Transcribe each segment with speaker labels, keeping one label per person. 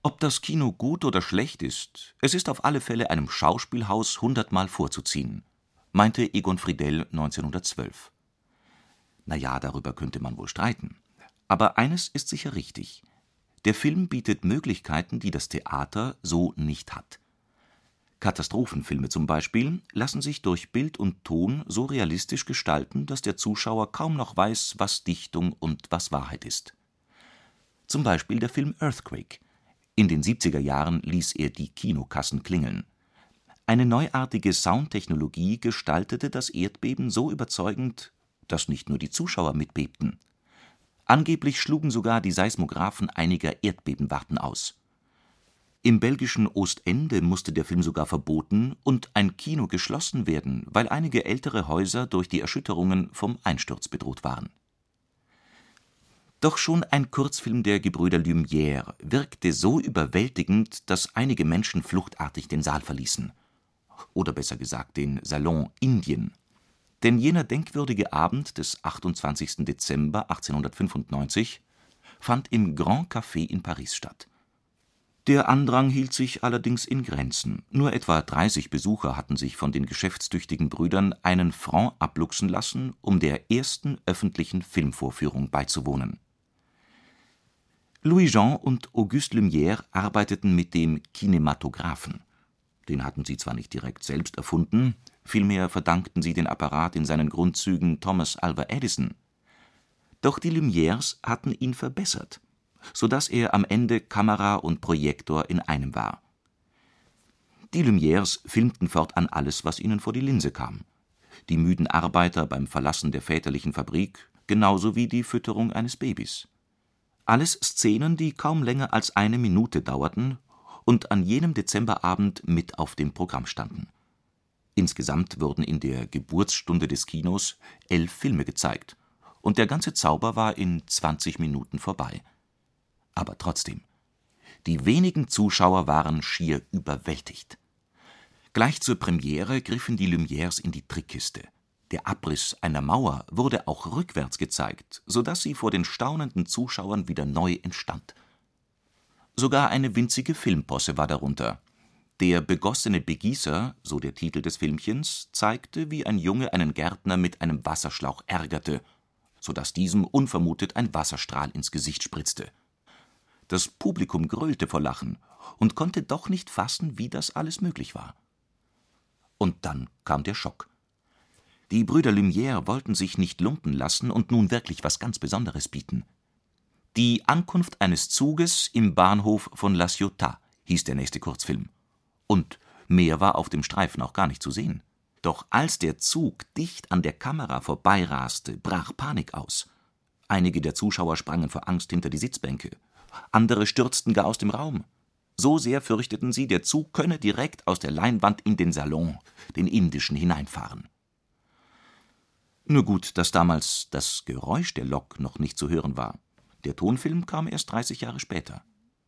Speaker 1: Ob das Kino gut oder schlecht ist, es ist auf alle Fälle einem Schauspielhaus 100-mal vorzuziehen, meinte Egon Friedell 1912. Na ja, darüber könnte man wohl streiten. Aber eines ist sicher richtig: Der Film bietet Möglichkeiten, die das Theater so nicht hat. Katastrophenfilme zum Beispiel lassen sich durch Bild und Ton so realistisch gestalten, dass der Zuschauer kaum noch weiß, was Dichtung und was Wahrheit ist. Zum Beispiel der Film Earthquake. In den 70er Jahren ließ er die Kinokassen klingeln. Eine neuartige Soundtechnologie gestaltete das Erdbeben so überzeugend, dass nicht nur die Zuschauer mitbebten. Angeblich schlugen sogar die Seismographen einiger Erdbebenwarten aus. Im belgischen Oostende musste der Film sogar verboten und ein Kino geschlossen werden, weil einige ältere Häuser durch die Erschütterungen vom Einsturz bedroht waren. Doch schon ein Kurzfilm der Gebrüder Lumière wirkte so überwältigend, dass einige Menschen fluchtartig den Saal verließen. Oder besser gesagt den Salon Indien. Denn jener denkwürdige Abend des 28. Dezember 1895 fand im Grand Café in Paris statt. Der Andrang hielt sich allerdings in Grenzen. Nur etwa 30 Besucher hatten sich von den geschäftstüchtigen Brüdern einen Franc abluchsen lassen, um der ersten öffentlichen Filmvorführung beizuwohnen. Louis-Jean und Auguste Lumière arbeiteten mit dem Kinematographen. Den hatten sie zwar nicht direkt selbst erfunden, vielmehr verdankten sie den Apparat in seinen Grundzügen Thomas Alva Edison. Doch die Lumières hatten ihn verbessert, sodass er am Ende Kamera und Projektor in einem war. Die Lumières filmten fortan alles, was ihnen vor die Linse kam. Die müden Arbeiter beim Verlassen der väterlichen Fabrik, genauso wie die Fütterung eines Babys. Alles Szenen, die kaum länger als eine Minute dauerten und an jenem Dezemberabend mit auf dem Programm standen. Insgesamt wurden in der Geburtsstunde des Kinos 11 Filme gezeigt und der ganze Zauber war in 20 Minuten vorbei. Aber trotzdem, die wenigen Zuschauer waren schier überwältigt. Gleich zur Premiere griffen die Lumières in die Trickkiste. Der Abriss einer Mauer wurde auch rückwärts gezeigt, sodass sie vor den staunenden Zuschauern wieder neu entstand. Sogar eine winzige Filmposse war darunter. Der begossene Begießer, so der Titel des Filmchens, zeigte, wie ein Junge einen Gärtner mit einem Wasserschlauch ärgerte, sodass diesem unvermutet ein Wasserstrahl ins Gesicht spritzte. Das Publikum gröhlte vor Lachen und konnte doch nicht fassen, wie das alles möglich war. Und dann kam der Schock. Die Brüder Lumière wollten sich nicht lumpen lassen und nun wirklich was ganz Besonderes bieten. Die Ankunft eines Zuges im Bahnhof von La Ciotat hieß der nächste Kurzfilm. Und mehr war auf dem Streifen auch gar nicht zu sehen. Doch als der Zug dicht an der Kamera vorbeiraste, brach Panik aus. Einige der Zuschauer sprangen vor Angst hinter die Sitzbänke. Andere stürzten gar aus dem Raum. So sehr fürchteten sie, der Zug könne direkt aus der Leinwand in den Salon, den indischen, hineinfahren. Nur gut, dass damals das Geräusch der Lok noch nicht zu hören war. Der Tonfilm kam erst 30 Jahre später.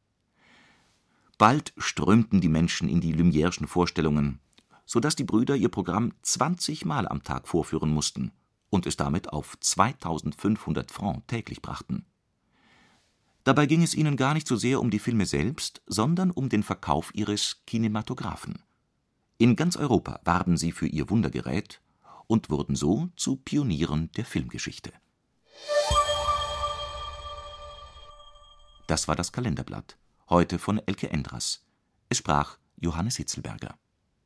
Speaker 1: Bald strömten die Menschen in die Lumière'schen Vorstellungen, sodass die Brüder ihr Programm 20 Mal am Tag vorführen mussten und es damit auf 2500 Francs täglich brachten. Dabei ging es ihnen gar nicht so sehr um die Filme selbst, sondern um den Verkauf ihres Kinematographen. In ganz Europa warben sie für ihr Wundergerät und wurden so zu Pionieren der Filmgeschichte. Das war das Kalenderblatt, heute von Elke Endras. Es sprach Johannes Hitzelberger.